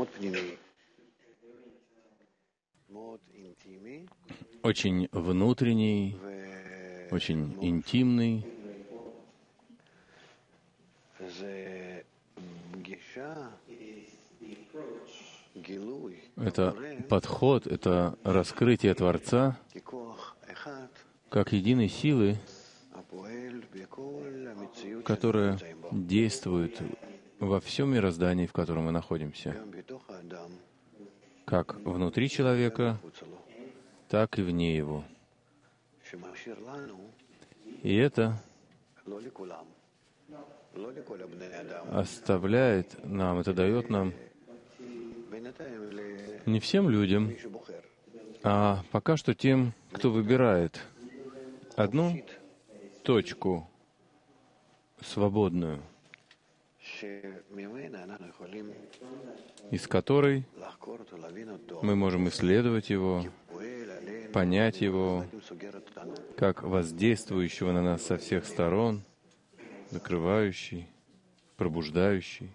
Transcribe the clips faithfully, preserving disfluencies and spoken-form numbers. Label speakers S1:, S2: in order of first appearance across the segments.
S1: очень внутренний, очень интимный. Это подход, это раскрытие Творца как единой силы, которая действует во всем мироздании, в котором мы находимся, как внутри человека, так и вне его. И это оставляет нам, это дает нам не всем людям, а пока что тем, кто выбирает одну точку свободную, из которой мы можем исследовать его, понять его, как воздействующего на нас со всех сторон, закрывающий, пробуждающий.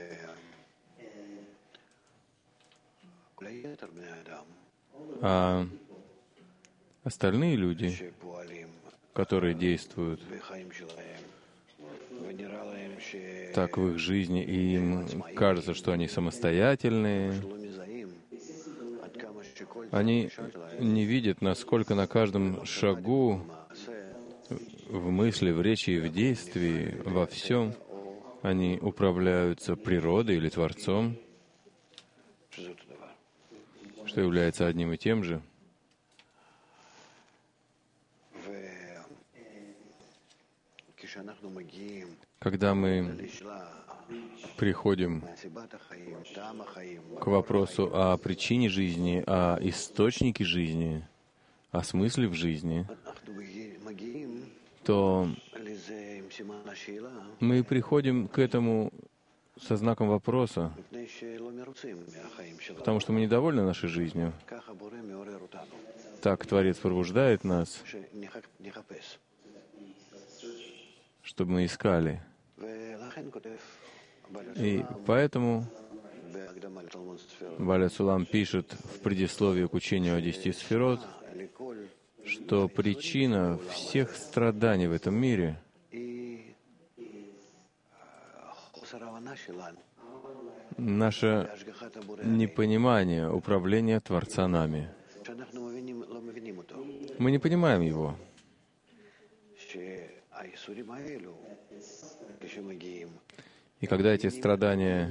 S1: А остальные люди, которые действуют так в их жизни, и им кажется, что они самостоятельные, они не видят, насколько на каждом шагу, в мысли, в речи и в действии, во всем они управляются природой или Творцом, что является одним и тем же. Когда мы приходим к вопросу о причине жизни, о источнике жизни, о смысле в жизни, то мы приходим к этому со знаком вопроса, потому что мы недовольны нашей жизнью. Так Творец пробуждает нас, чтобы мы искали. И поэтому Баля Сулам пишет в предисловии к учению о десяти сферот, что причина всех страданий в этом мире — наше непонимание управления Творца нами. Мы не понимаем его. И когда эти страдания,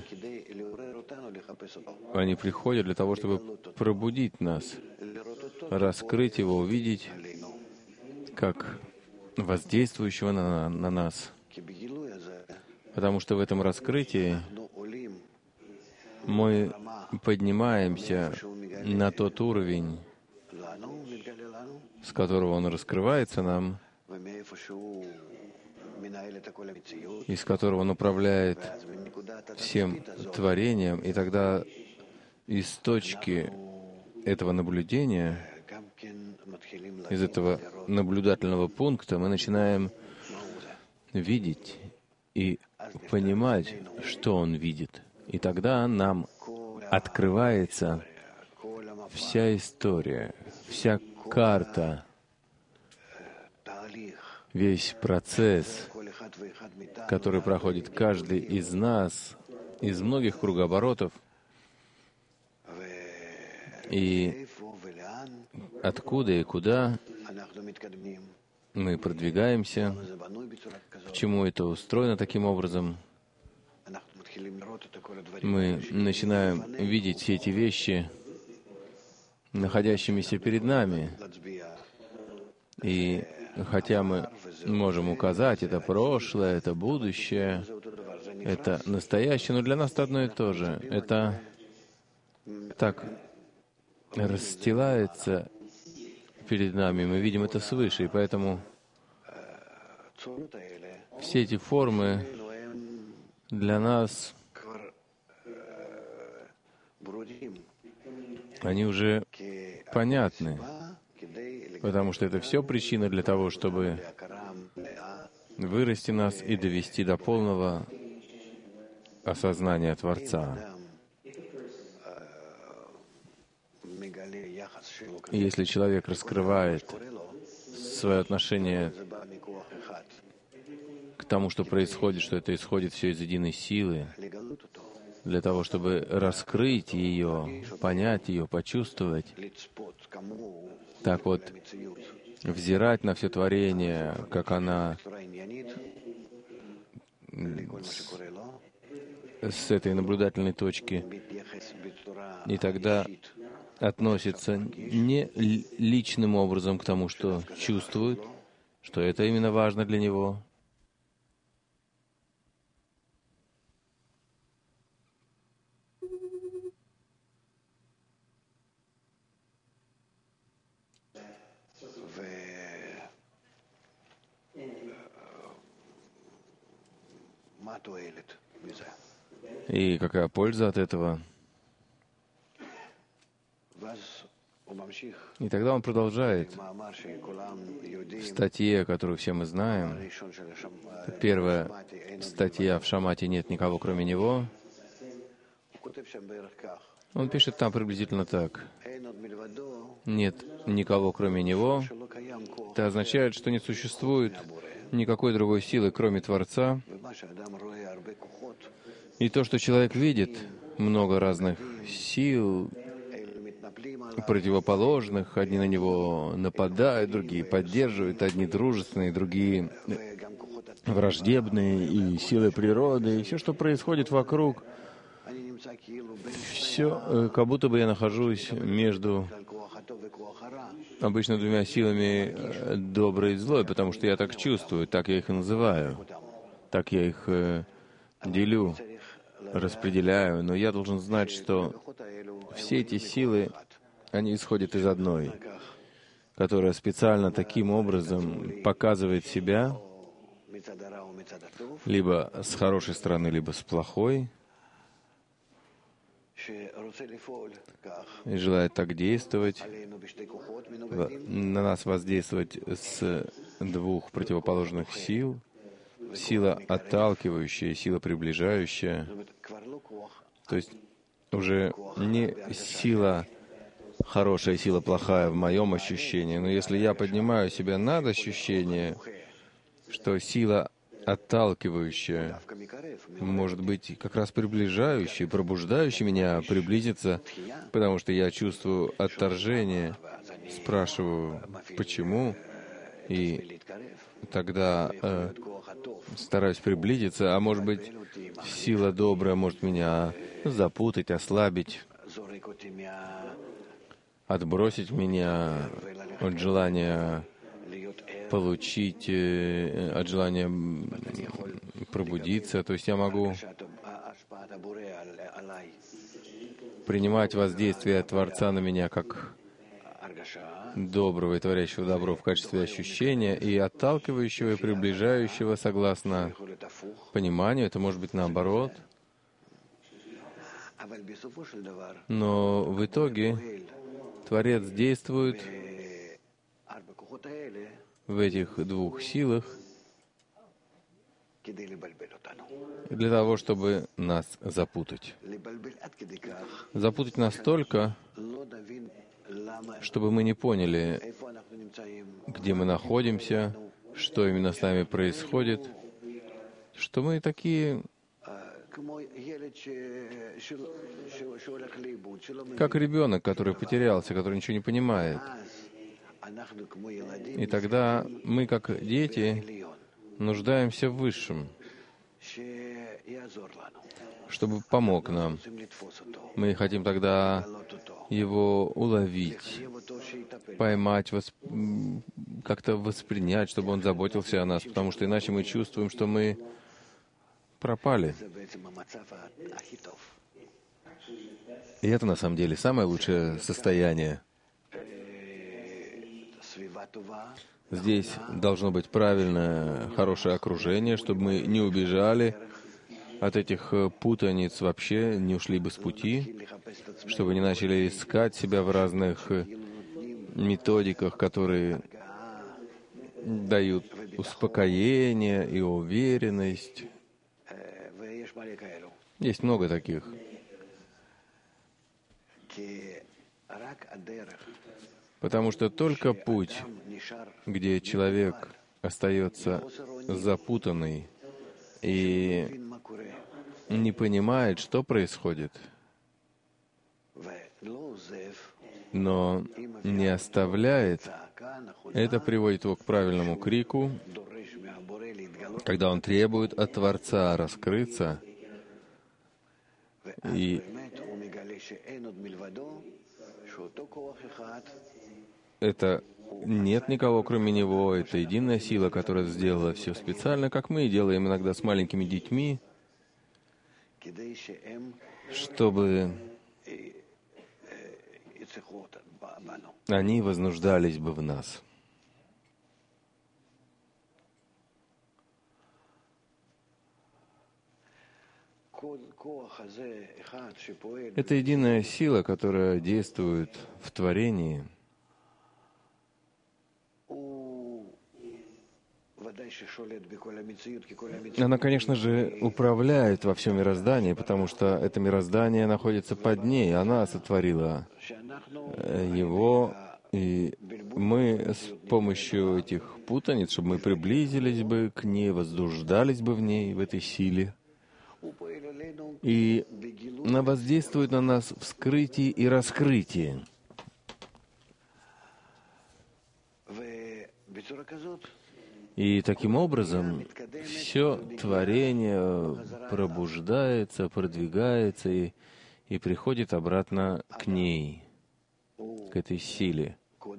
S1: они приходят для того, чтобы пробудить нас, раскрыть его, увидеть как воздействующего на, на нас. Потому что в этом раскрытии мы поднимаемся на тот уровень, с которого он раскрывается нам, из которого он управляет всем творением, и тогда из точки этого наблюдения, из этого наблюдательного пункта мы начинаем видеть и понимать, что он видит. И тогда нам открывается вся история, вся карта, весь процесс, который проходит каждый из нас, из многих кругооборотов, и откуда и куда мы продвигаемся, почему это устроено таким образом. Мы начинаем видеть все эти вещи, находящимися перед нами. И хотя мы можем указать, это прошлое, это будущее, это настоящее, но для нас это одно и то же. Это так расстилается перед нами, мы видим это свыше, и поэтому все эти формы для нас, они уже понятны, потому что это все причина для того, чтобы вырасти нас и довести до полного осознания Творца. И если человек раскрывает свое отношение к тому, что происходит, что это исходит все из единой силы, для того, чтобы раскрыть ее, понять ее, почувствовать, так вот, взирать на все творение, как она с этой наблюдательной точки, и тогда относится не личным образом к тому, что чувствует, что это именно важно для него, и какая польза от этого. И тогда он продолжает в статье, которую все мы знаем. Первая статья в Шамате «Нет никого, кроме него». Он пишет там приблизительно так. «Нет никого, кроме него». Это означает, что не существует никакой другой силы, кроме Творца. И то, что человек видит, много разных сил, противоположных, одни на него нападают, другие поддерживают, одни дружественные, другие враждебные, и силы природы, и все, что происходит вокруг, все, как будто бы я нахожусь между обычно двумя силами доброй и злой, потому что я так чувствую, так я их и называю, так я их делю, распределяю, но я должен знать, что все эти силы, они исходят из одной, которая специально таким образом показывает себя либо с хорошей стороны, либо с плохой, и желает так действовать, на нас воздействовать с двух противоположных сил, сила отталкивающая и сила приближающая. То есть уже не сила хорошая, сила плохая в моем ощущении, но если я поднимаю себя над ощущение, что сила отталкивающая может быть как раз приближающей, пробуждающей меня приблизиться, потому что я чувствую отторжение, спрашиваю, почему, и тогда э, стараюсь приблизиться, а может быть, сила добрая может меня запутать, ослабить, отбросить меня от желания получить, э, от желания пробудиться. То есть я могу принимать воздействие Творца на меня как доброго и творящего добро в качестве ощущения, и отталкивающего и приближающего согласно пониманию. Это может быть наоборот. Но в итоге Творец действует в этих двух силах для того, чтобы нас запутать. Запутать настолько, чтобы мы не поняли, где мы находимся, что именно с нами происходит, что мы такие, как ребенок, который потерялся, который ничего не понимает. И тогда мы, как дети, нуждаемся в Высшем, чтобы помог нам. Мы хотим тогда Его уловить, поймать, восп... как-то воспринять, чтобы Он заботился о нас, потому что иначе мы чувствуем, что мы пропали. И это, на самом деле, самое лучшее состояние. Здесь должно быть правильное, хорошее окружение, чтобы мы не убежали от этих путаниц вообще, не ушли бы с пути, чтобы не начали искать себя в разных методиках, которые дают успокоение и уверенность. Есть много таких. Потому что только путь, где человек остается запутанный и не понимает, что происходит, но не оставляет, это приводит его к правильному крику, когда он требует от Творца раскрыться, и это нет никого, кроме Него, это единая сила, которая сделала все специально, как мы делаем иногда с маленькими детьми, чтобы они вознуждались бы в нас. Это единая сила, которая действует в творении. Она, конечно же, управляет во всем мироздании, потому что это мироздание находится под ней. Она сотворила его, и мы с помощью этих путаниц, чтобы мы приблизились бы к ней, воздуждались бы в ней, в этой силе. И она воздействует на нас в скрытии и раскрытии. И таким образом все творение пробуждается, продвигается и, и приходит обратно к ней, к этой силе.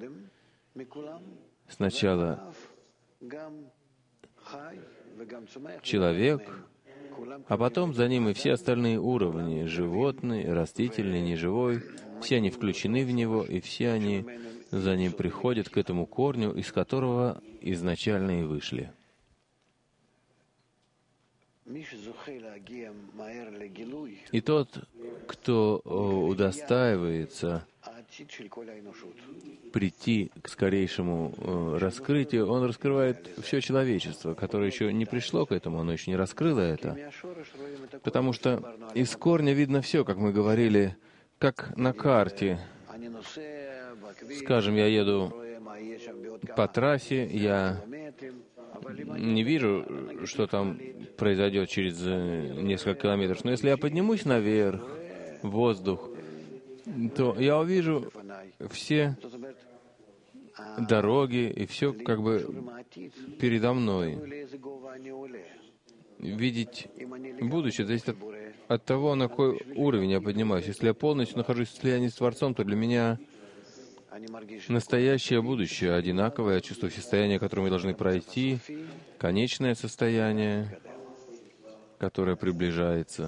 S1: Сначала человек, а потом за ним и все остальные уровни, животный, растительный, неживой, все они включены в него, и все они за ним приходят к этому корню, из которого изначально и вышли. И тот, кто удостаивается прийти к скорейшему раскрытию, он раскрывает все человечество, которое еще не пришло к этому, оно еще не раскрыло это. Потому что из корня видно все, как мы говорили, как на карте. Скажем, я еду по трассе, я не вижу, что там произойдет через несколько километров. Но если я поднимусь наверх, в воздух, то я увижу все дороги и все как бы передо мной. Видеть будущее зависит от, от того, на какой уровень я поднимаюсь. Если я полностью нахожусь в слиянии с Творцом, то для меня настоящее будущее одинаковое. Я чувствую состояние, которое мы должны пройти, конечное состояние, которое приближается.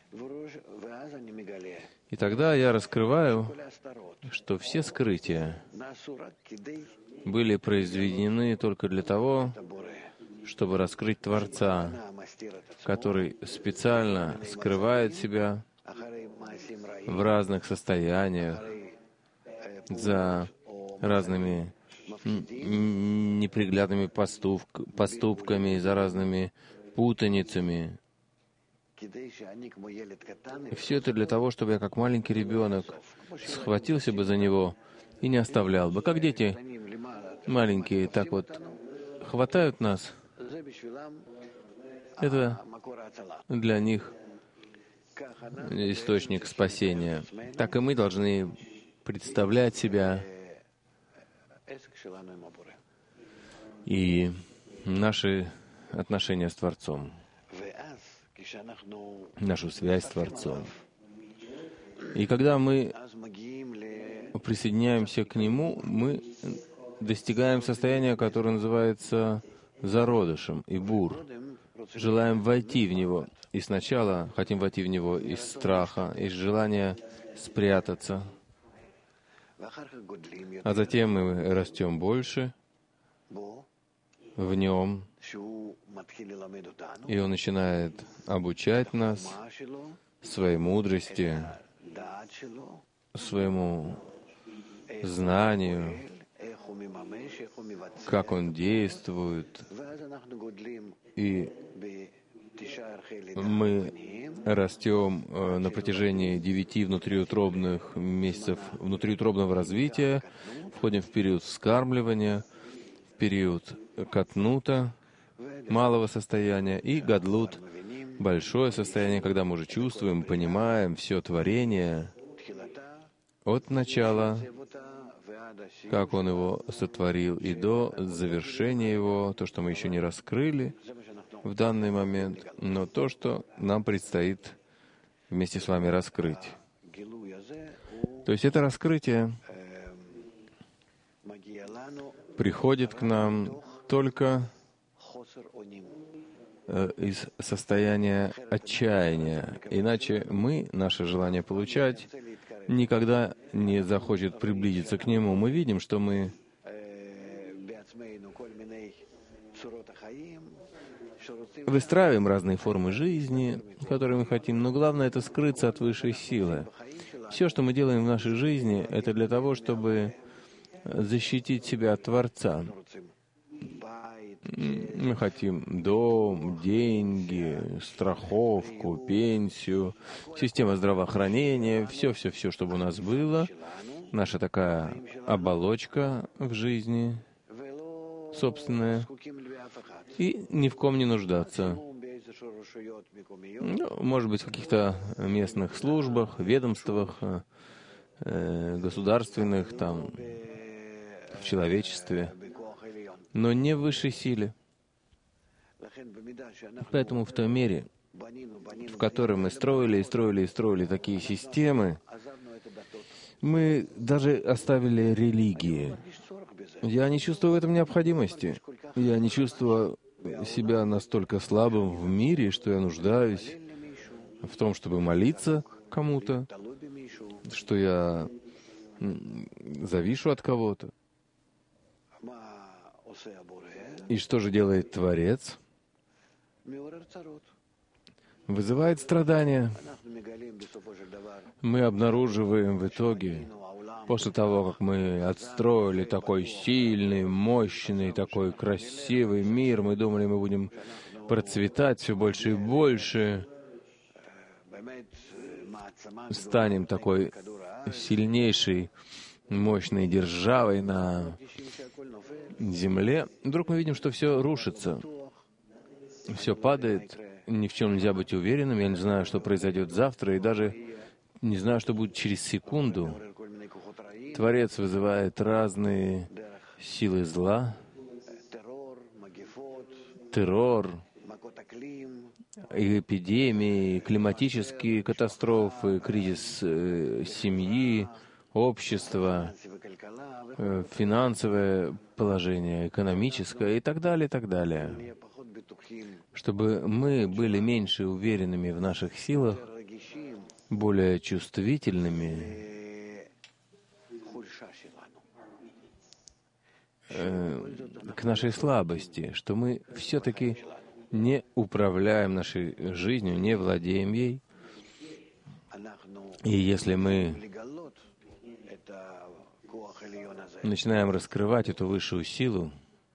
S1: И тогда я раскрываю, что все скрытия были произведены только для того, чтобы раскрыть Творца, который специально скрывает себя в разных состояниях, за разными неприглядными поступками, за разными путаницами. И все это для того, чтобы я, как маленький ребенок, схватился бы за него и не оставлял бы. Как дети маленькие так вот хватают нас, это для них источник спасения. Так и мы должны представлять себя и наши отношения с Творцом, нашу связь с Творцом. И когда мы присоединяемся к Нему, мы достигаем состояния, которое называется зародышем и бур. Желаем войти в Него. И сначала хотим войти в Него из страха, из желания спрятаться. А затем мы растем больше в Нем, и Он начинает обучать нас своей мудрости, своему знанию, как Он действует. И мы растем на протяжении девяти внутриутробных месяцев внутриутробного развития, входим в период вскармливания, в период катнута, малого состояния, и гадлут, большое состояние, когда мы уже чувствуем, понимаем все творение от начала, как Он его сотворил, и до завершения его, то, что мы еще не раскрыли в данный момент, но то, что нам предстоит вместе с вами раскрыть. То есть это раскрытие приходит к нам только из состояния отчаяния. Иначе мы, наше желание получать, никогда не захочет приблизиться к Нему. Мы видим, что мы выстраиваем разные формы жизни, которые мы хотим, но главное — это скрыться от высшей силы. Все, что мы делаем в нашей жизни, это для того, чтобы защитить себя от Творца. Мы хотим дом, деньги, страховку, пенсию, система здравоохранения, все-все-все, чтобы у нас было, наша такая оболочка в жизни собственная, и ни в ком не нуждаться. Ну, может быть, в каких-то местных службах, ведомствах, э, государственных, там, в человечестве, но не в высшей силе. Поэтому в той мере, в которой мы строили и строили и строили такие системы, мы даже оставили религии. Я не чувствую в этом необходимости. Я не чувствую себя настолько слабым в мире, что я нуждаюсь в том, чтобы молиться кому-то, что я завишу от кого-то. И что же делает Творец? Вызывает страдания. Мы обнаруживаем в итоге, после того, как мы отстроили такой сильный, мощный, такой красивый мир, мы думали, мы будем процветать все больше и больше, станем такой сильнейшей, мощной державой на земле. Вдруг мы видим, что все рушится, все падает, ни в чем нельзя быть уверенным, я не знаю, что произойдет завтра, и даже не знаю, что будет через секунду. Творец вызывает разные силы зла, террор, эпидемии, климатические катастрофы, кризис э, семьи, общества, э, финансовое положение, экономическое и так далее, и так далее. Чтобы мы были меньше уверенными в наших силах, более чувствительными к нашей слабости, что мы все-таки не управляем нашей жизнью, не владеем ей. И если мы начинаем раскрывать эту высшую силу,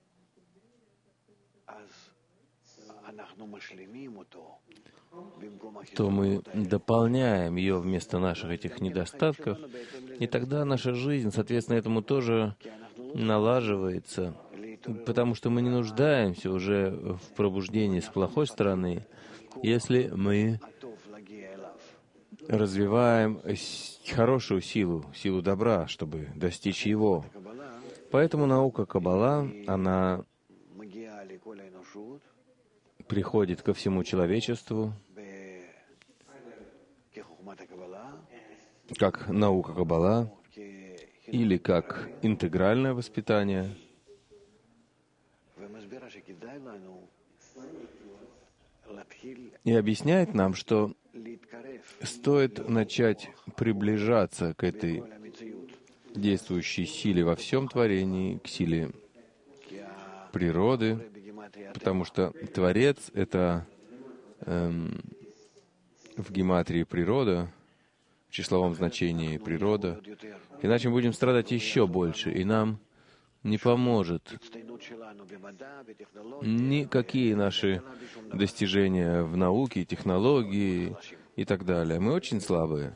S1: то мы дополняем ее вместо наших этих недостатков, и тогда наша жизнь, соответственно, этому тоже налаживается, потому что мы не нуждаемся уже в пробуждении с плохой стороны, если мы развиваем хорошую силу, силу добра, чтобы достичь его. Поэтому наука Каббала, она приходит ко всему человечеству, как наука Каббала, или как интегральное воспитание. И объясняет нам, что стоит начать приближаться к этой действующей силе во всем творении, к силе природы, потому что Творец — это эм, в гематрии природа, в числовом значении природа. Иначе мы будем страдать еще больше, и нам не поможет никакие наши достижения в науке, технологии и так далее. Мы очень слабые.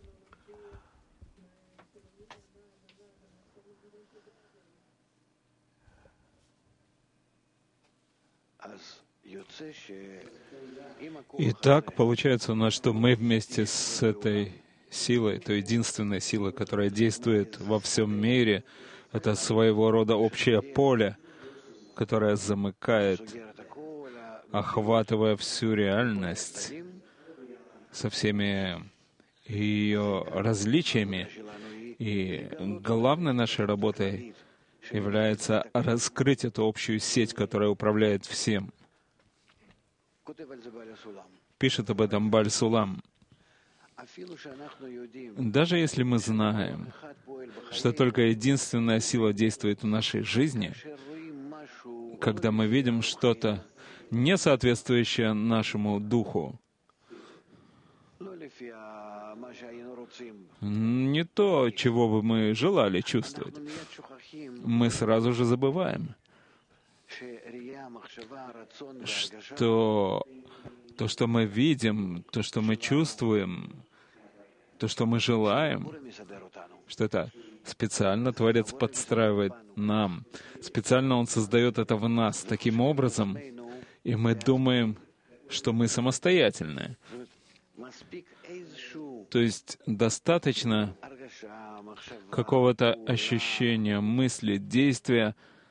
S2: Итак, получается у нас, что мы вместе с этой силой, той единственной силой, которая действует во всем мире, это своего рода общее поле, которое замыкает, охватывая всю реальность со всеми ее различиями. И главной нашей работой является раскрыть эту общую сеть, которая управляет всем. Пишет об этом Бааль Сулам. Даже если мы знаем, что только единственная сила действует в нашей жизни, когда мы видим что-то, не соответствующее нашему духу, не то, чего бы мы желали чувствовать, мы сразу же забываем, что то, что мы видим, то, что мы чувствуем, то, что мы желаем, что это специально Творец подстраивает нам, специально Он создает это в нас таким образом, и мы думаем, что мы самостоятельны. То есть достаточно какого-то ощущения, мысли, действия,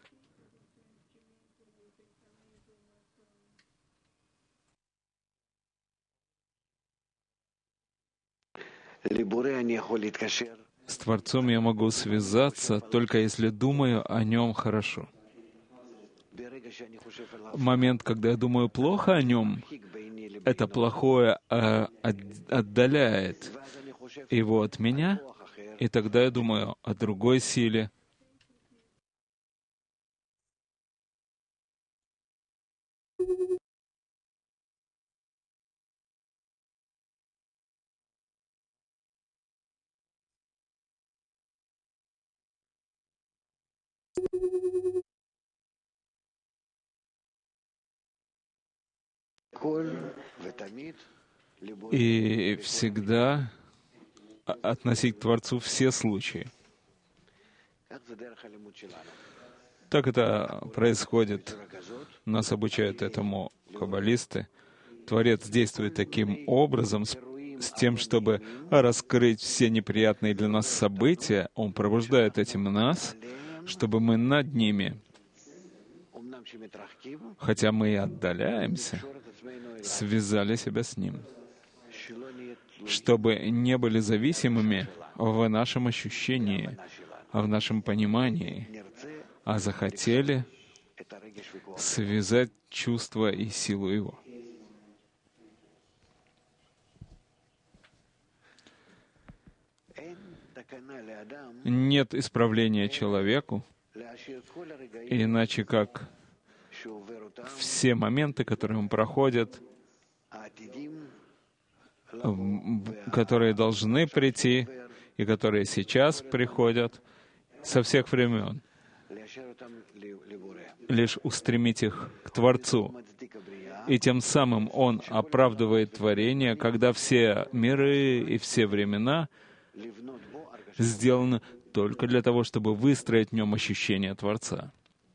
S2: с Творцом я могу связаться, только если думаю о Нем хорошо. В момент, когда я думаю плохо о Нем, это плохое э, отдаляет Его от меня, и тогда я думаю о другой силе. И всегда относить к Творцу все случаи. Так это происходит. Нас обучают этому каббалисты. Творец действует таким образом, с, с тем, чтобы раскрыть все неприятные для нас события. Он пробуждает этим нас, чтобы мы над ними, хотя мы и отдаляемся, связали себя с Ним, чтобы не были зависимыми в нашем ощущении, в нашем понимании, а захотели связать чувство и силу Его. Нет исправления человеку, иначе как все моменты, которые он проходит, которые должны прийти и которые сейчас приходят со всех времен, лишь устремить их к Творцу. И тем самым Он оправдывает творение, когда все миры и все времена сделаны только для того, чтобы выстроить в нем ощущение Творца.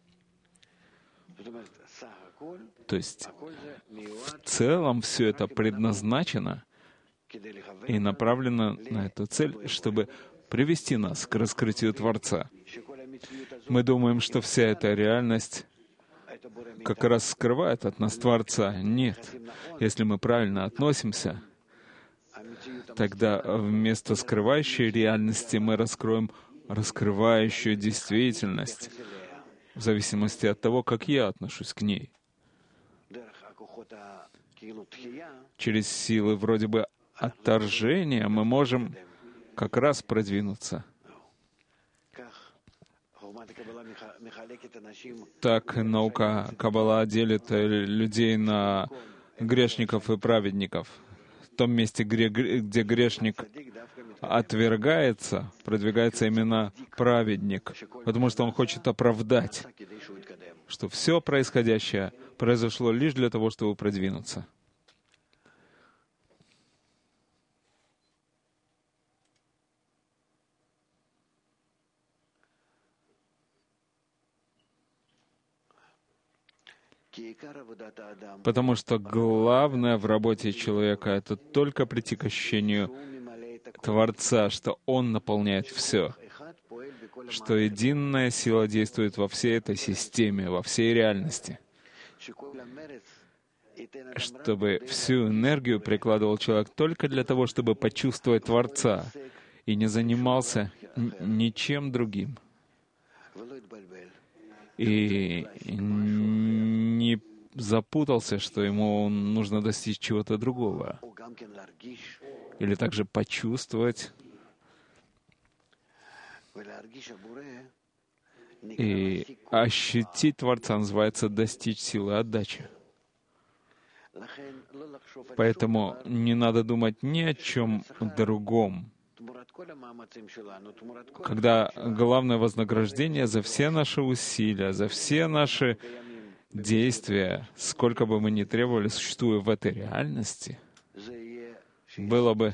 S2: То есть в целом все это предназначено и направлено на эту цель, чтобы привести нас к раскрытию Творца. Мы думаем, что вся эта реальность как раз скрывает от нас Творца. Нет. Если мы правильно относимся, тогда вместо скрывающей реальности мы раскроем раскрывающую действительность, в зависимости от того, как я отношусь к ней. Через силы вроде бы отторжения мы можем как раз продвинуться. Так наука Каббала делит людей на грешников и праведников. В том месте, где грешник отвергается, продвигается именно праведник, потому что он хочет оправдать, что все происходящее произошло лишь для того, чтобы продвинуться. Потому что главное в работе человека — это только прийти к ощущению Творца, что Он наполняет все, что единая сила действует во всей этой системе, во всей реальности, чтобы всю энергию прикладывал человек только для того, чтобы почувствовать Творца, и не занимался ничем другим. И не запутался, что ему нужно достичь чего-то другого. Или также почувствовать и ощутить Творца называется достичь силы отдачи. Поэтому не надо думать ни о чем другом. Когда главное вознаграждение за все наши усилия, за все наши действия, сколько бы мы ни требовали, существуя в этой реальности, было бы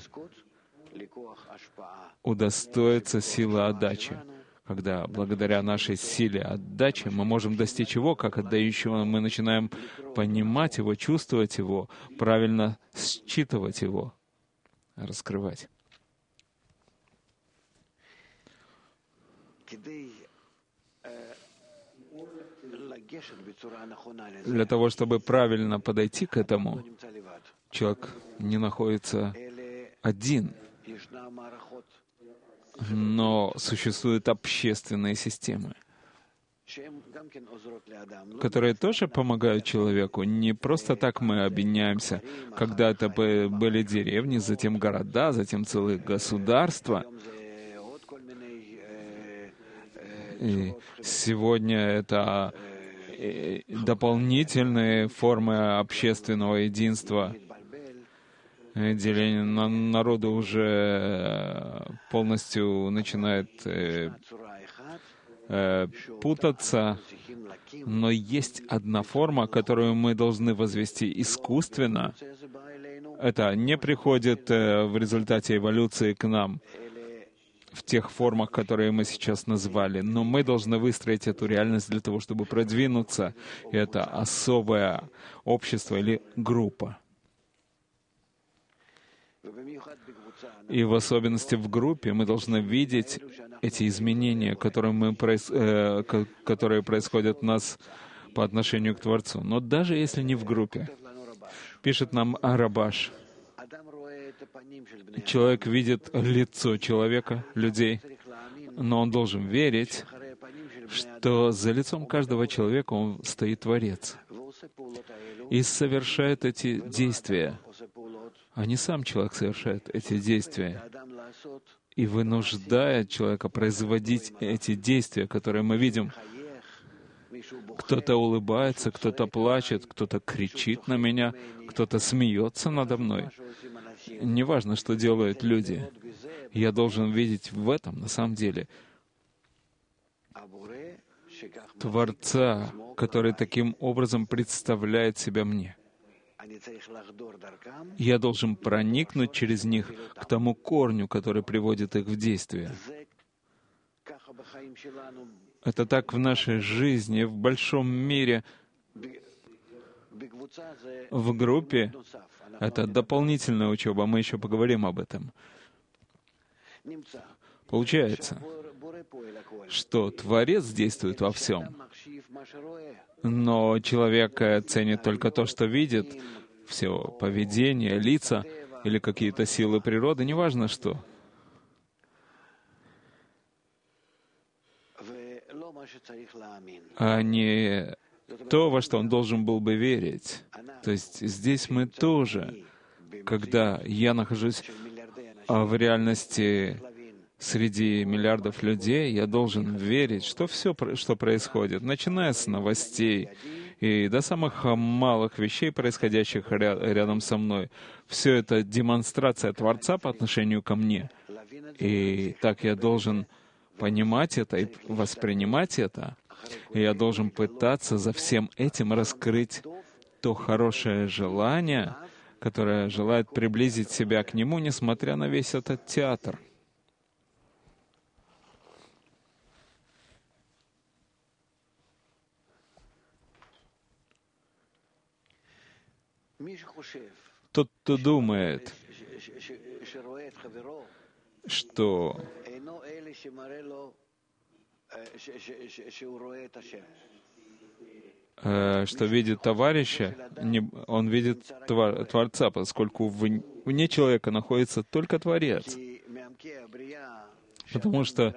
S2: удостоиться силы отдачи, когда благодаря нашей силе отдачи мы можем достичь его, как отдающего мы начинаем понимать его, чувствовать его, правильно считывать его, раскрывать. Для того, чтобы правильно подойти к этому, человек не находится один, но существуют общественные системы, которые тоже помогают человеку. Не просто так мы объединяемся. Когда-то были деревни, затем города, затем целые государства. И сегодня это дополнительные формы общественного единства. Деление на народу уже полностью начинает э, э, путаться, но есть одна форма, которую мы должны возвести искусственно. Это не приходит э, в результате эволюции к нам в тех формах, которые мы сейчас назвали, но мы должны выстроить эту реальность для того, чтобы продвинуться. И это особое общество или группа. И в особенности в группе мы должны видеть эти изменения, которые, мы, э, которые происходят у нас по отношению к Творцу. Но даже если не в группе, пишет нам Рабаш, человек видит лицо человека, людей, но он должен верить, что за лицом каждого человека он стоит Творец и совершает эти действия. А не сам человек совершает эти действия и вынуждает человека производить эти действия, которые мы видим. Кто-то улыбается, кто-то плачет, кто-то кричит на меня, кто-то смеется надо мной. Неважно, что делают люди. Я должен видеть в этом, на самом деле, Творца, который таким образом представляет себя мне. Я должен проникнуть через них к тому корню, который приводит их в действие. Это так в нашей жизни, в большом мире. В группе это дополнительная учеба, мы еще поговорим об этом. Получается, что Творец действует во всем, но человек ценит только то, что видит, все поведение, лица или какие-то силы природы, неважно что. А не то, во что он должен был бы верить. То есть здесь мы тоже, когда я нахожусь в реальности среди миллиардов людей, я должен верить, что все, что происходит, начиная с новостей и до самых малых вещей, происходящих ря- рядом со мной, все это демонстрация Творца по отношению ко мне. И так я должен понимать это и воспринимать это. И я должен пытаться за всем этим раскрыть то хорошее желание, которое желает приблизить себя к Нему, несмотря на весь этот театр. Тот, кто думает, что что видит товарища, не, он видит твор, Творца, поскольку в, вне человека находится только Творец. Потому что,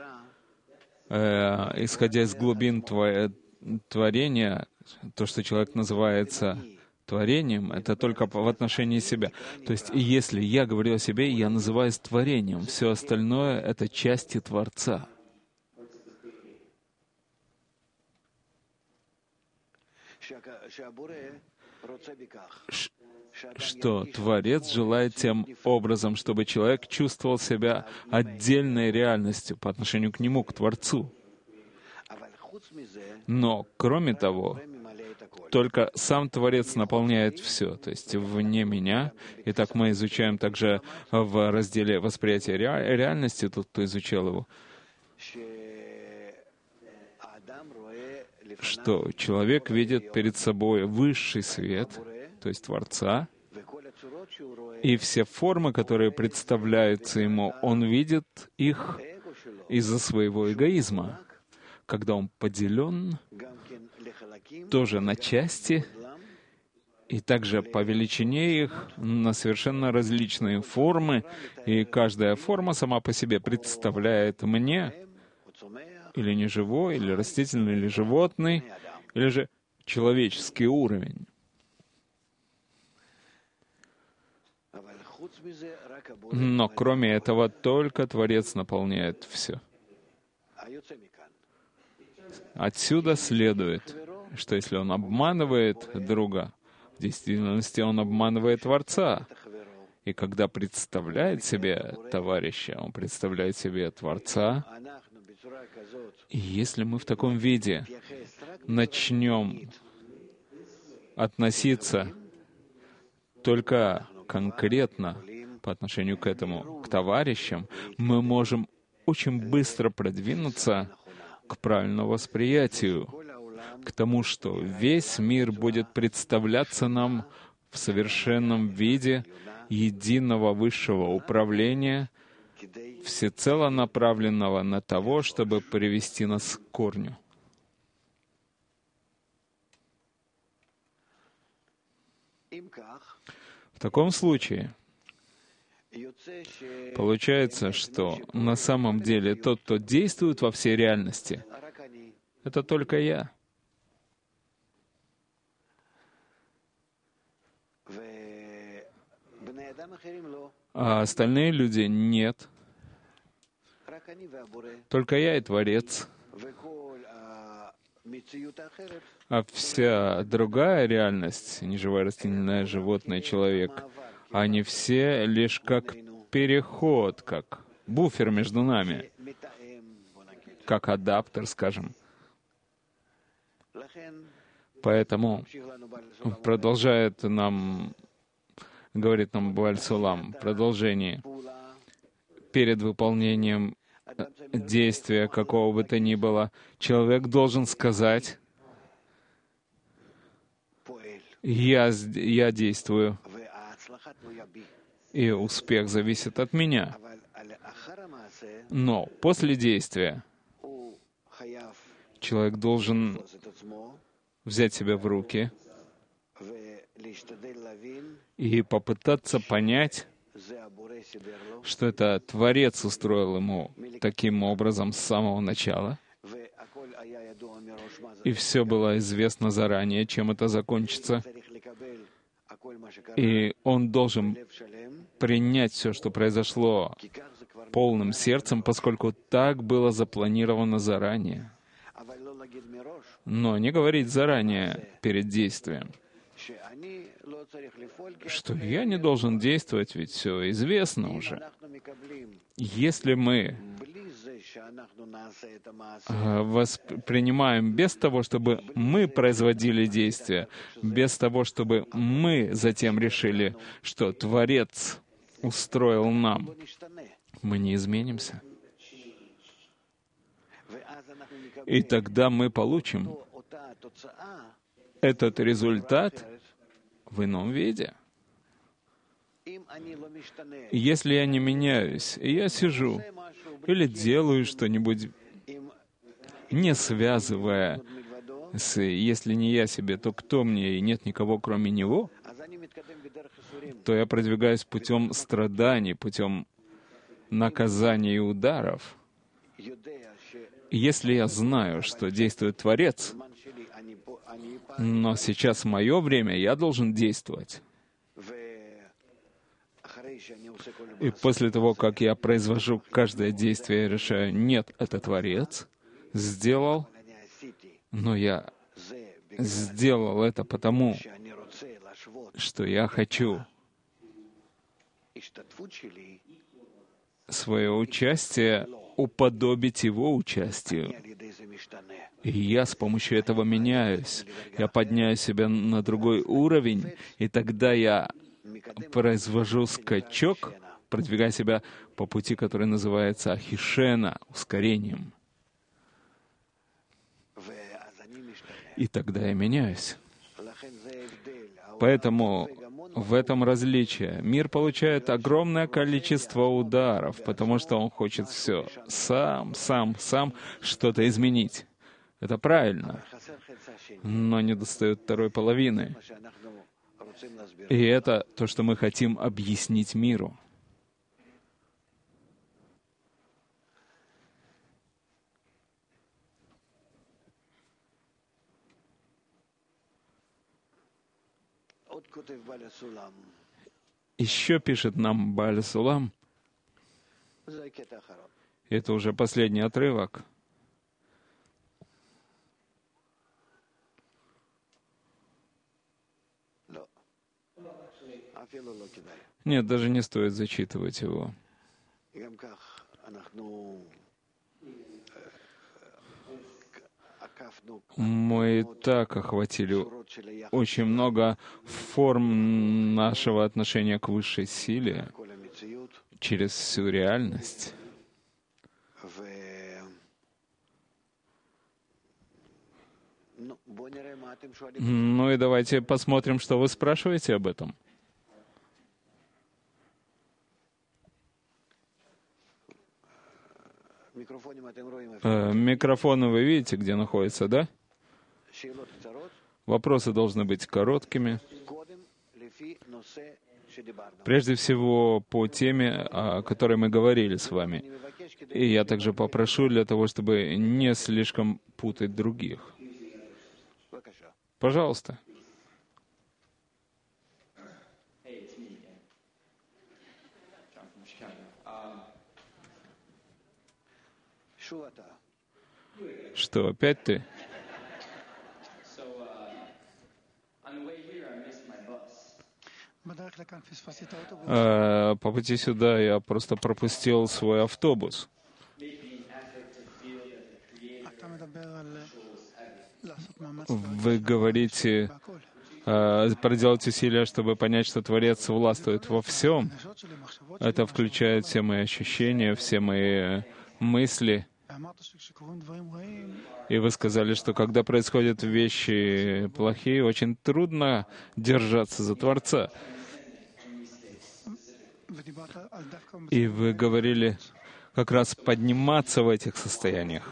S2: э, исходя из глубин твоя, творения, то, что человек называется творением, это только в отношении себя. То есть, если я говорю о себе, я называюсь творением. Все остальное — это части Творца. Что Творец желает тем образом, чтобы человек чувствовал себя отдельной реальностью по отношению к Нему, к Творцу. Но, кроме того, только сам Творец наполняет все, то есть вне меня. И так мы изучаем также в разделе восприятия реальности, тот, кто изучал его, что человек видит перед собой высший свет, то есть Творца, и все формы, которые представляются ему, он видит их из-за своего эгоизма, когда он поделен тоже на части, и также по величине их на совершенно различные формы, и каждая форма сама по себе представляет мне или неживой, или растительный, или животный, или же человеческий уровень. Но кроме этого, только Творец наполняет все. Отсюда следует, что если он обманывает друга, в действительности он обманывает Творца. И когда представляет себе товарища, он представляет себе Творца. И если мы в таком виде начнем относиться только конкретно по отношению к этому, к товарищам, мы можем очень быстро продвинуться к правильному восприятию, к тому, что весь мир будет представляться нам в совершенном виде единого высшего управления, всецело направленного на того, чтобы привести нас к корню. В таком случае получается, что на самом деле тот, кто действует во всей реальности, это только я. А остальные люди — нет. Только я и Творец. А вся другая реальность, неживая, растительное, животное, человек, они все лишь как переход, как буфер между нами, как адаптер, скажем. Поэтому продолжает нам, говорит нам Бааль Сулам, продолжение. Перед выполнением действия какого бы то ни было, человек должен сказать: «Я, я действую, и успех зависит от меня». Но после действия человек должен взять себя в руки и попытаться понять, что это Творец устроил ему таким образом с самого начала, и все было известно заранее, чем это закончится. И он должен принять все, что произошло, полным сердцем, поскольку так было запланировано заранее. Но не говорить заранее перед действием, что я не должен действовать, ведь все известно уже. Если мы воспринимаем без того, чтобы мы производили действия, без того, чтобы мы затем решили, что Творец устроил нам, мы не изменимся. И тогда мы получим этот результат в ином виде. Если я не меняюсь, и я сижу или делаю что-нибудь, не связывая с «если не я себе, то кто мне, и нет никого, кроме него», то я продвигаюсь путем страданий, путем наказаний и ударов. Если я знаю, что действует Творец, но сейчас мое время, я должен действовать. И после того, как я произвожу каждое действие, я решаю, нет, это Творец сделал, но я сделал это потому, что я хочу свое участие уподобить его участию. И я с помощью этого меняюсь. Я подняю себя на другой уровень, и тогда я произвожу скачок, продвигая себя по пути, который называется ахишена, ускорением. И тогда я меняюсь. Поэтому в этом различие. Мир получает огромное количество ударов, потому что он хочет все сам, сам, сам что-то изменить. Это правильно. Но недостает второй половины. И это то, что мы хотим объяснить миру. Еще пишет нам Бааль Сулам, это уже последний отрывок. Нет, даже не стоит зачитывать его. Мы и так охватили очень много форм нашего отношения к высшей силе через всю реальность. Ну и давайте посмотрим, что вы спрашиваете об этом. Э, микрофоны вы видите, где находятся, да? Вопросы должны быть короткими. Прежде всего, по теме, о которой мы говорили с вами. И я также попрошу для того, чтобы не слишком путать других. Пожалуйста. Что, опять ты? Э, по пути сюда я просто пропустил свой автобус. Вы говорите, э, проделать усилия, чтобы понять, что Творец властвует во всем. Это включает все мои ощущения, все мои мысли. И вы сказали, что когда происходят вещи плохие, очень трудно держаться за Творца. И вы говорили как раз подниматься в этих состояниях.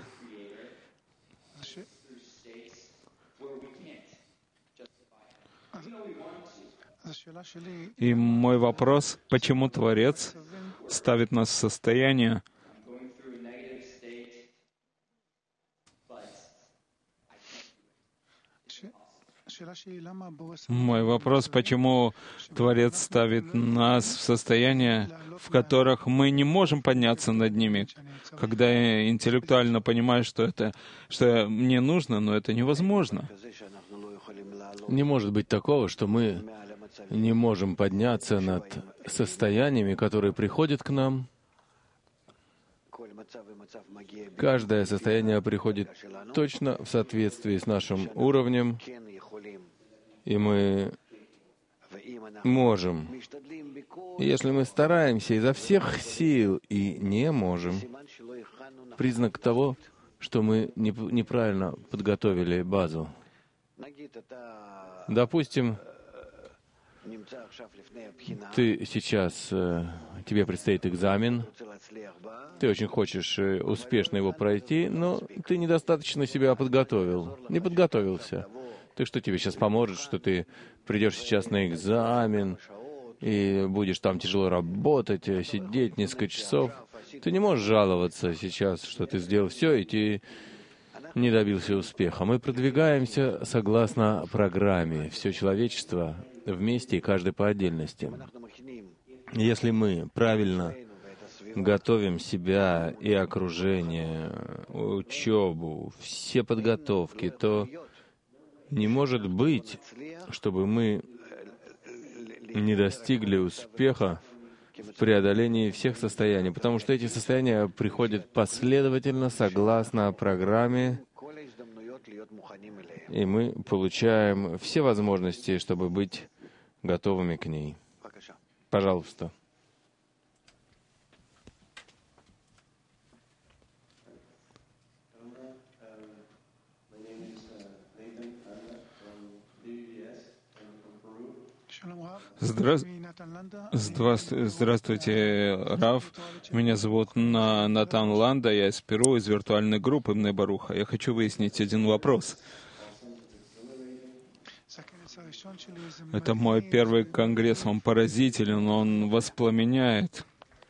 S2: И мой вопрос, почему Творец ставит нас в состояние, Мой вопрос, почему Творец ставит нас в состояние, в которых мы не можем подняться над ними, когда я интеллектуально понимаю, что это что мне нужно, но это невозможно.
S1: Не может быть такого, что мы не можем подняться над состояниями, которые приходят к нам Каждое состояние приходит точно в соответствии с нашим уровнем, и мы можем. Если мы стараемся изо всех сил и не можем, признак того, что мы неправильно подготовили базу. Допустим, ты сейчас, тебе предстоит экзамен, ты очень хочешь успешно его пройти, но ты недостаточно себя подготовил, не подготовился. Так что тебе сейчас поможет, что ты придешь сейчас на экзамен и будешь там тяжело работать, сидеть несколько часов. Ты не можешь жаловаться сейчас, что ты сделал все, и ты не добился успеха. Мы продвигаемся согласно программе. Все человечество вместе и каждый по отдельности. Если мы правильно готовим себя и окружение, учебу, все подготовки, то не может быть, чтобы мы не достигли успеха в преодолении всех состояний, потому что эти состояния приходят последовательно, согласно программе, и мы получаем все возможности, чтобы быть готовыми к ней. Пожалуйста.
S2: Здравствуйте, здравствуйте, Рав. Меня зовут Натан Ланда, я из Перу, из виртуальной группы Бней Баруха. Я хочу выяснить один вопрос. Это мой первый конгресс, он поразителен, он воспламеняет.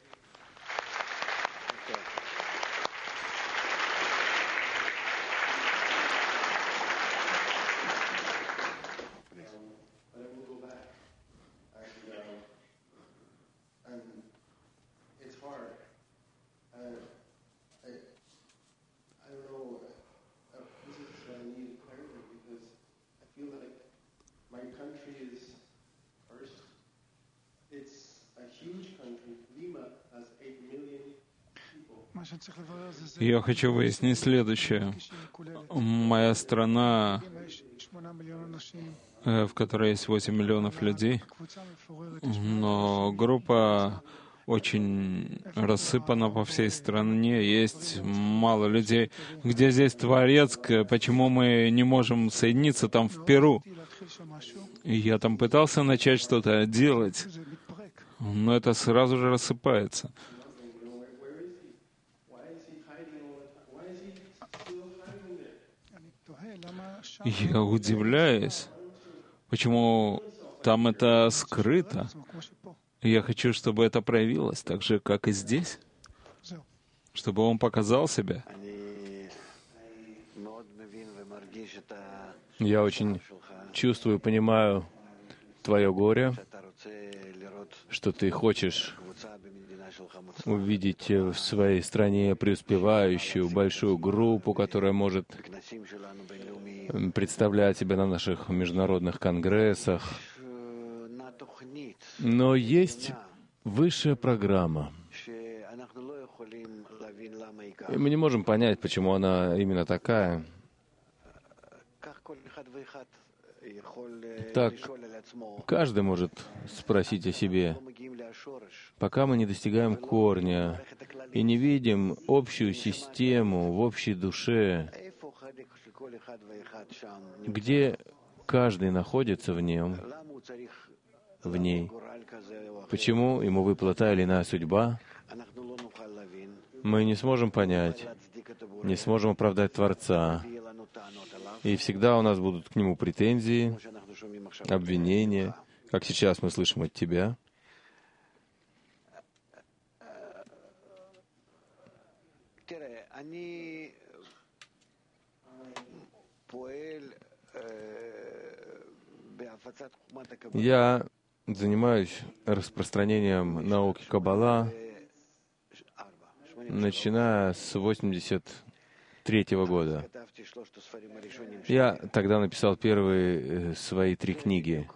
S2: Я хочу выяснить следующее. Моя страна, в которой есть восемь миллионов людей, но группа очень рассыпана по всей стране, есть мало людей. Где здесь Творец? Почему мы не можем соединиться там в Перу? И я там пытался начать что-то делать, но это сразу же рассыпается. Я удивляюсь, почему там это скрыто. Я хочу, чтобы это проявилось так же, как и здесь, чтобы он показал себя.
S1: Я очень чувствую, понимаю твое горе, что ты хочешь увидеть в своей стране преуспевающую большую группу, которая может представлять себя на наших международных конгрессах. Но есть высшая программа. И мы не можем понять, почему она именно такая. Так, каждый может спросить о себе, пока мы не достигаем корня и не видим общую систему в общей душе, где каждый находится в нем, в ней. Почему ему выпала та или иная судьба, мы не сможем понять, не сможем оправдать Творца. И всегда у нас будут к нему претензии, обвинения, как сейчас мы слышим от тебя. Я занимаюсь распространением науки Каббала, начиная с восемьдесят третьего года. Я тогда написал первые свои три книги.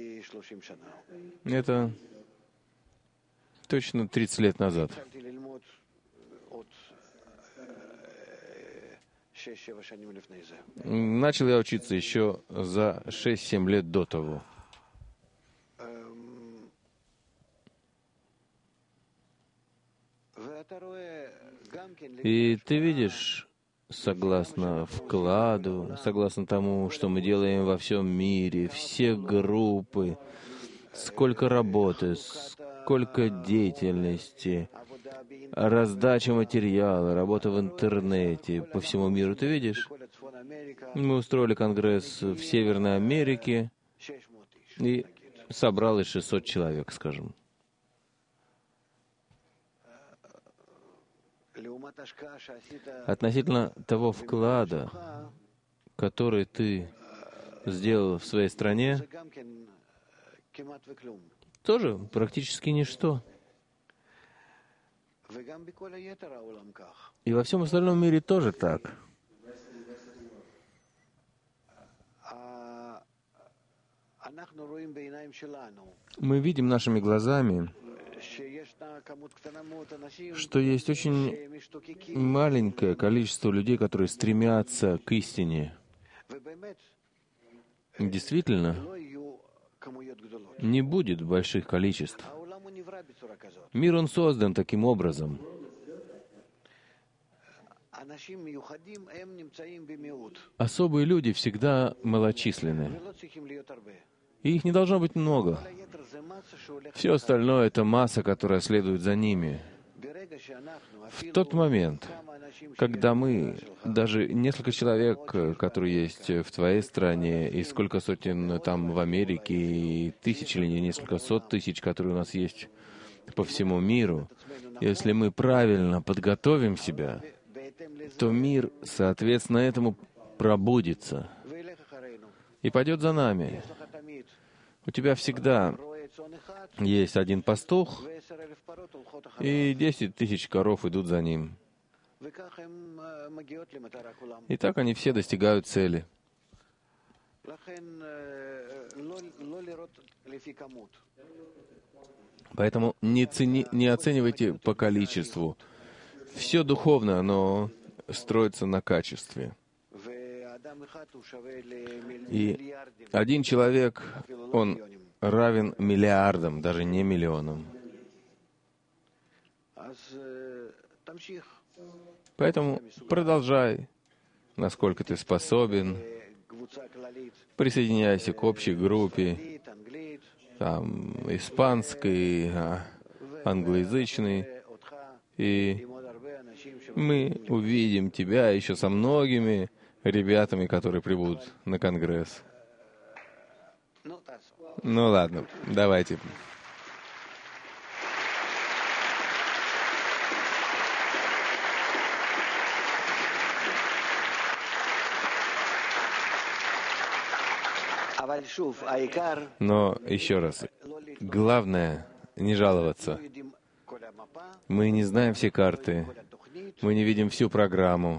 S1: Это точно тридцать лет назад. Начал я учиться еще за шесть-семь лет до того. И ты видишь, согласно вкладу, согласно тому, что мы делаем во всем мире, все группы, сколько работы, сколько деятельности, раздача материала, работа в интернете по всему миру. Ты видишь? Мы устроили конгресс в Северной Америке и собралось шестьсот человек, скажем. Относительно того вклада, который ты сделал в своей стране, тоже практически ничто. И во всем остальном мире тоже так. Мы видим нашими глазами, что есть очень маленькое количество людей, которые стремятся к истине. Действительно, не будет больших количеств. Мир, он создан таким образом. Особые люди всегда малочисленны. И их не должно быть много. Все остальное — это масса, которая следует за ними. В тот момент, когда мы, даже несколько человек, которые есть в твоей стране, и сколько сотен там в Америке, и тысячи или несколько сот тысяч, которые у нас есть по всему миру, если мы правильно подготовим себя, то мир, соответственно, этому пробудится и пойдет за нами. У тебя всегда есть один пастух, и десять тысяч коров идут за ним. И так они все достигают цели. Поэтому не, цени, не оценивайте по количеству. Все духовно, оно строится на качестве. И один человек, он равен миллиардам, даже не миллионам. Поэтому продолжай, насколько ты способен. Присоединяйся к общей группе, там, испанской, англоязычной, и мы увидим тебя еще со многими ребятами, которые прибудут на конгресс. Ну ладно, давайте. Но еще раз, главное не жаловаться. Мы не знаем все карты, мы не видим всю программу.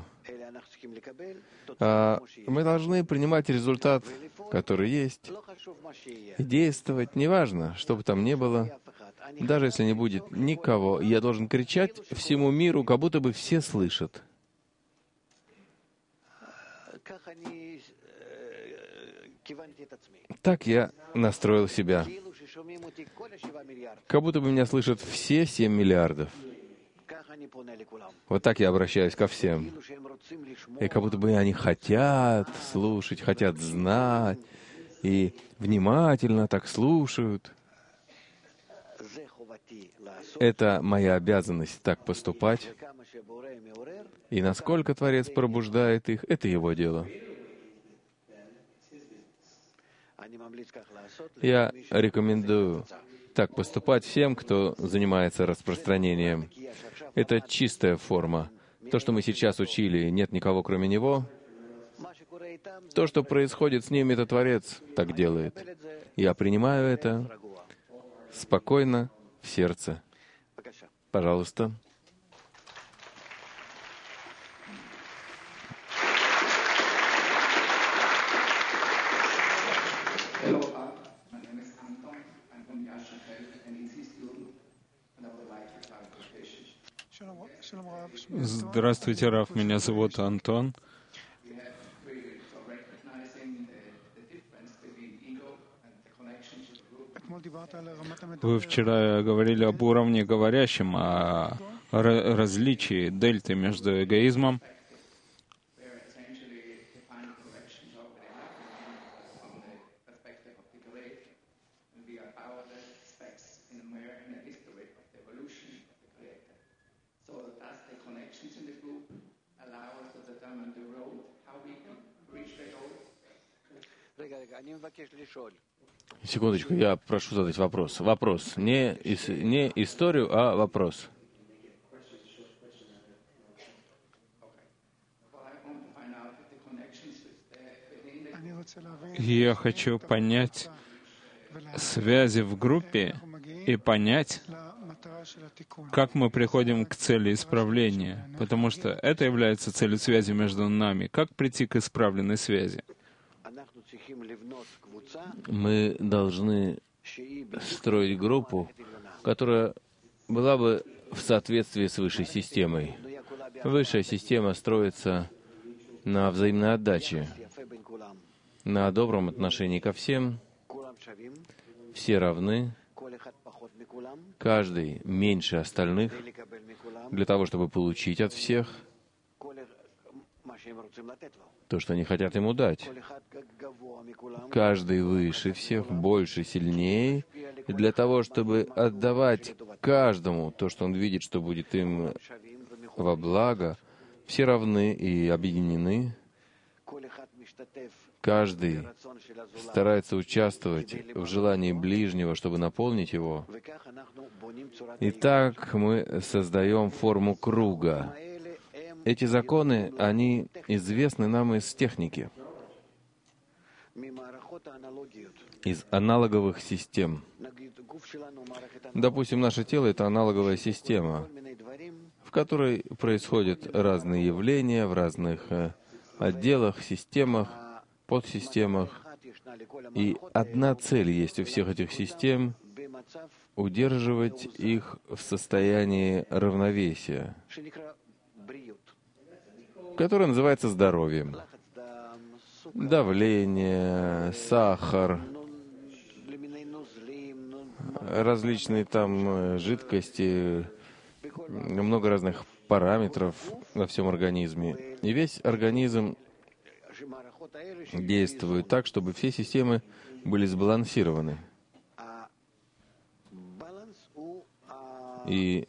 S1: А мы должны принимать результат, который есть, и действовать, неважно, что бы там ни было. Даже если не будет никого, я должен кричать всему миру, как будто бы все слышат. Так я настроил себя. Как будто бы меня слышат все семь миллиардов. Вот так я обращаюсь ко всем. И как будто бы они хотят слушать, хотят знать, и внимательно так слушают. Это моя обязанность так поступать. И насколько Творец пробуждает их, это его дело. Я рекомендую так поступать всем, кто занимается распространением. Это чистая форма. То, что мы сейчас учили, нет никого, кроме Него. То, что происходит с ними, это Творец так делает. Я принимаю это спокойно в сердце. Пожалуйста.
S2: Здравствуйте, Рав. Меня зовут Антон. Вы вчера говорили об уровне говорящем, о различии дельты между эгоизмом
S1: Секундочку, я прошу задать вопрос. Вопрос. Не, ис, не историю, а вопрос.
S2: Я хочу понять связи в группе и понять, как мы приходим к цели исправления, потому что это является целью связи между нами. Как прийти к исправленной связи?
S1: Мы должны строить группу, которая была бы в соответствии с высшей системой. Высшая система строится на взаимной отдаче, на добром отношении ко всем. Все равны, каждый меньше остальных, для того, чтобы получить от всех то, что они хотят ему дать. Каждый выше всех, больше, сильнее, для того, чтобы отдавать каждому то, что он видит, что будет им во благо. Все равны и объединены. Каждый старается участвовать в желании ближнего, чтобы наполнить его. И так мы создаем форму круга. Эти законы, они известны нам из техники, из аналоговых систем. Допустим, наше тело — это аналоговая система, в которой происходят разные явления в разных отделах, системах, подсистемах. И одна цель есть у всех этих систем — удерживать их в состоянии равновесия, которое называется здоровьем. Давление, сахар, различные там жидкости, много разных параметров во всем организме. И весь организм действует так, чтобы все системы были сбалансированы. И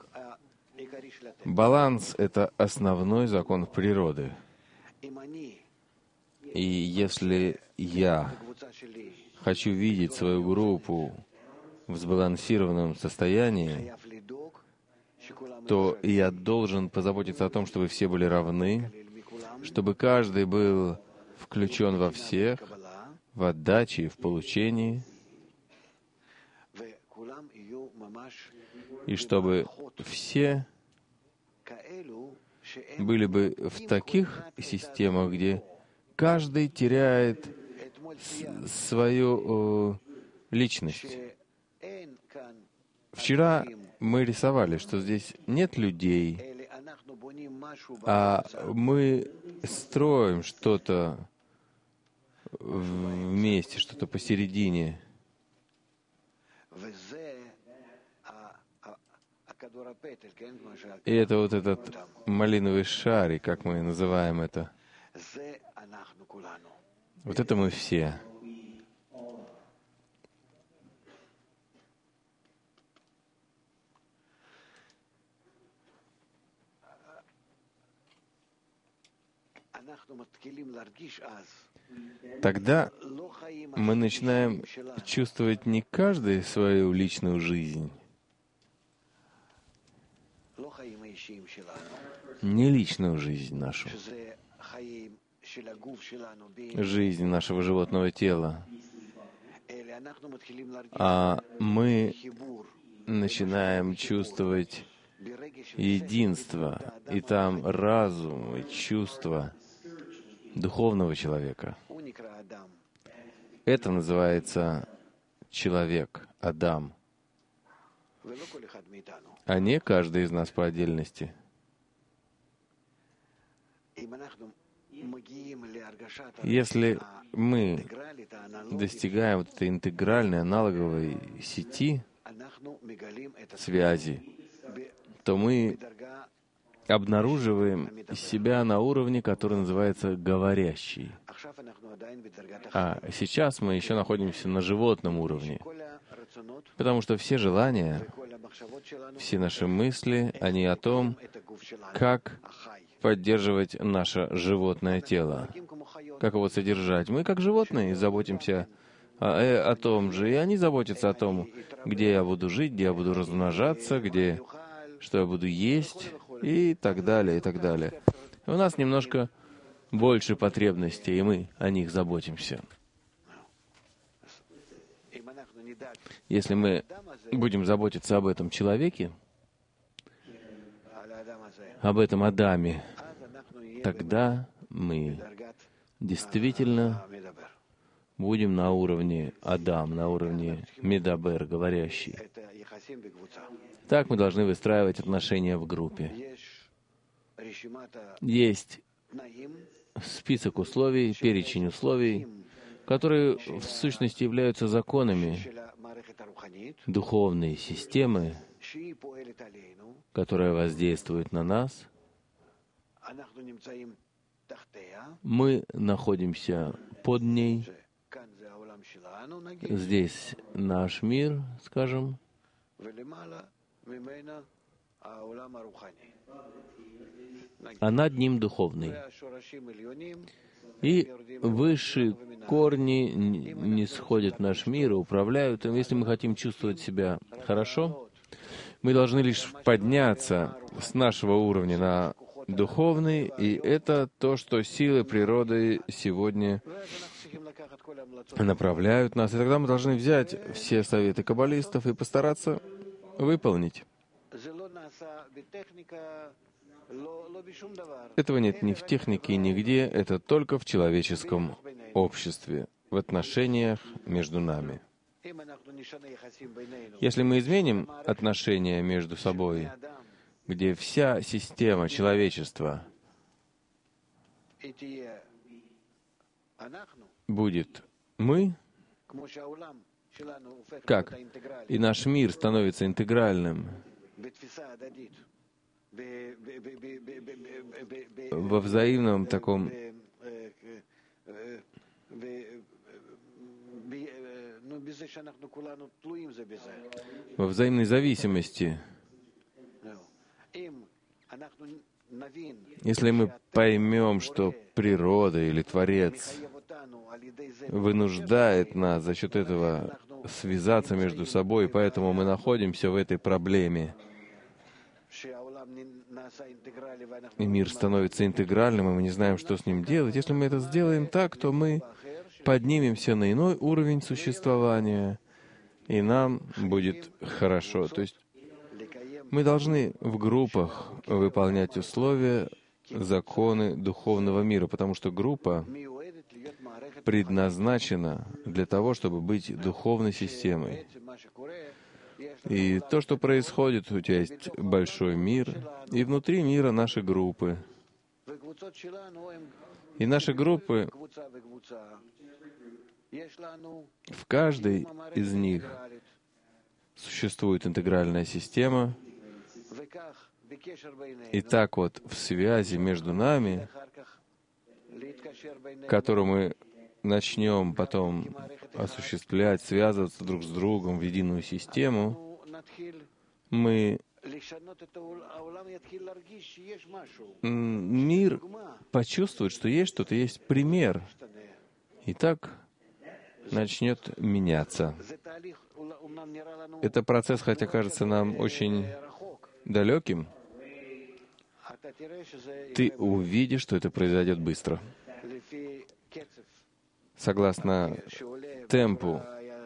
S1: баланс — это основной закон природы. И если я хочу видеть свою группу в сбалансированном состоянии, то я должен позаботиться о том, чтобы все были равны, чтобы каждый был включен во всех, в отдаче и в получении, и чтобы все были бы в таких системах, где каждый теряет свою э, личность. Вчера мы рисовали, что здесь нет людей, а мы строим что-то вместе, что-то посередине. И это вот этот малиновый шарик, как мы называем это. Вот это мы все. Тогда мы начинаем чувствовать не каждый свою личную жизнь, не личную жизнь нашу, жизнь нашего животного тела, а мы начинаем чувствовать единство, и там разум и чувство духовного человека. Это называется человек, Адам, а не каждый из нас по отдельности. Если мы достигаем вот этой интегральной аналоговой сети, связи, то мы обнаруживаем себя на уровне, который называется «говорящий». А сейчас мы еще находимся на животном уровне, потому что все желания, все наши мысли, они о том, как поддерживать наше животное тело, как его содержать. Мы, как животные, заботимся о, э, о том же, и они заботятся о том, где я буду жить, где я буду размножаться, где, что я буду есть, и так далее, и так далее. У нас немножко больше потребностей, и мы о них заботимся. Если мы будем заботиться об этом человеке, об этом Адаме, тогда мы действительно будем на уровне Адам, на уровне Медабер, говорящий. Так мы должны выстраивать отношения в группе. Есть список условий, перечень условий, которые в сущности являются законами духовной системы, которая воздействует на нас. Мы находимся под ней. Здесь наш мир, скажем, а над ним духовный. И высшие корни не сходят в наш мир и управляют им. Если мы хотим чувствовать себя хорошо, мы должны лишь подняться с нашего уровня на духовный, и это то, что силы природы сегодня направляют нас. И тогда мы должны взять все советы каббалистов и постараться выполнить. Этого нет ни в технике, нигде. Это только в человеческом обществе, в отношениях между нами. Если мы изменим отношения между собой, где вся система человечества будет мы, как и наш мир становится интегральным во взаимном таком во взаимной зависимости. Если мы поймем, что природа или Творец вынуждает нас за счет этого связаться между собой, поэтому мы находимся в этой проблеме, и мир становится интегральным, и мы не знаем, что с ним делать. Если мы это сделаем так, то мы поднимемся на иной уровень существования, и нам будет хорошо. То есть мы должны в группах выполнять условия, законы духовного мира, потому что группа предназначена для того, чтобы быть духовной системой. И то, что происходит, у тебя есть большой мир, и внутри мира наши группы. И наши группы, в каждой из них существует интегральная система. И так вот, в связи между нами, которую мы начнем потом осуществлять, связываться друг с другом в единую систему, мы мир почувствует, что есть что-то, есть пример. И так начнет меняться. Это процесс, хотя кажется нам очень далеким, ты увидишь, что это произойдет быстро. Согласно темпу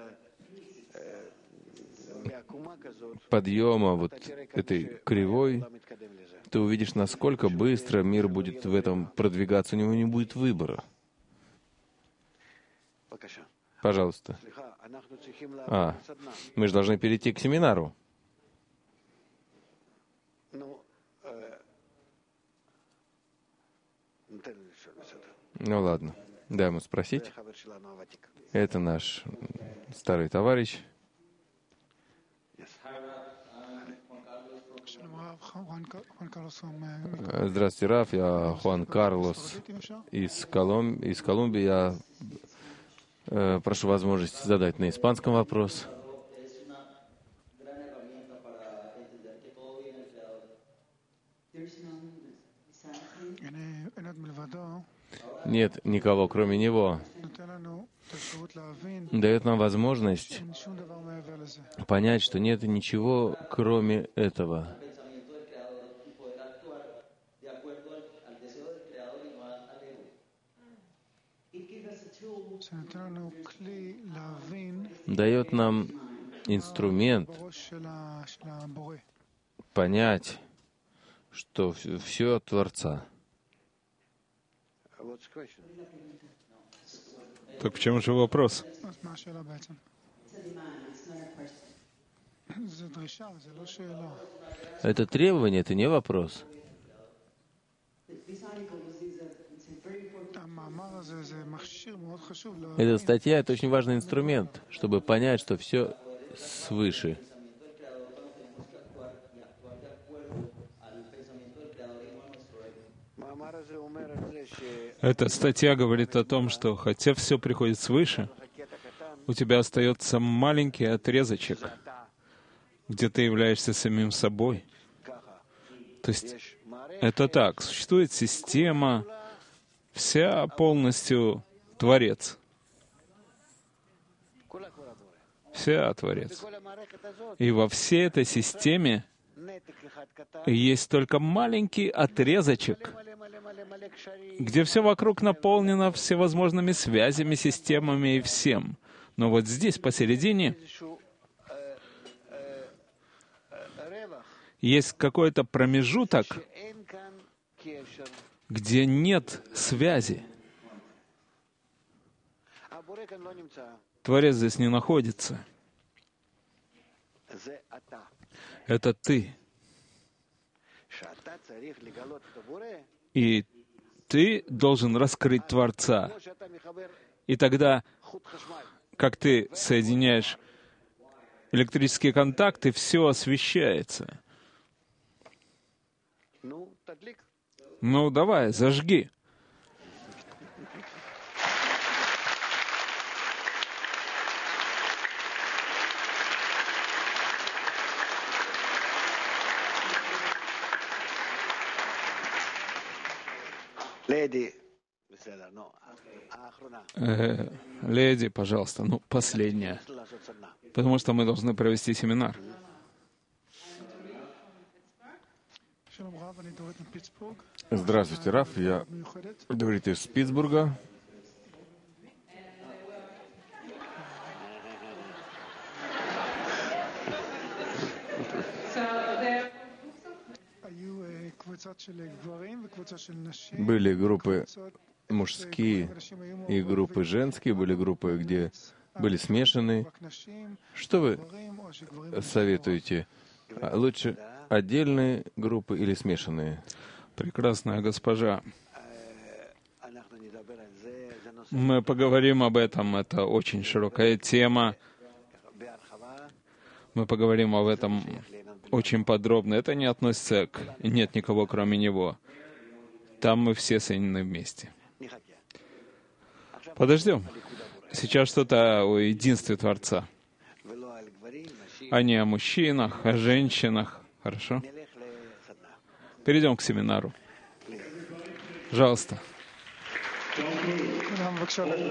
S1: подъема вот этой кривой, ты увидишь, насколько быстро мир будет в этом продвигаться, у него не будет выбора. Пожалуйста. А, мы же должны перейти к семинару. Ну ладно, дай ему спросить. Это наш старый товарищ. Здравствуйте, Раф. Я Хуан Карлос из, Колум... из Колумбии. Я э, прошу возможности задать на испанском вопрос. Нет никого, кроме него. Дает нам возможность понять, что нет ничего, кроме этого. Дает нам инструмент понять, что все от Творца.
S2: Так в чем же вопрос?
S1: Это требование, это не вопрос. Эта статья — это очень важный инструмент, чтобы понять, что все свыше.
S2: Эта статья говорит о том, что хотя все приходит свыше, у тебя остается маленький отрезочек, где ты являешься самим собой. То есть это так, существует система, вся полностью Творец. Вся Творец. И во всей этой системе есть только маленький отрезочек, где все вокруг наполнено всевозможными связями, системами и всем. Но вот здесь, посередине, есть какой-то промежуток, где нет связи. Творец здесь не находится. Это ты. И ты должен раскрыть Творца. И тогда, как ты соединяешь электрические контакты, все освещается. Ну, давай, зажги. Э, леди, пожалуйста, ну, последняя. Потому что мы должны провести семинар.
S1: Здравствуйте, Раф. Я говорит из Питтсбурга. Были группы мужские и группы женские, были группы, где были смешанные. Что вы советуете? Лучше отдельные группы или смешанные?
S2: Прекрасная госпожа. Мы поговорим об этом, это очень широкая тема. Мы поговорим об этом очень подробно. Это не относится к «нет никого, кроме него». Там мы все соединены вместе. Подождем. Сейчас что-то о единстве Творца. А не о мужчинах, о женщинах. Хорошо? Перейдем к семинару. Пожалуйста.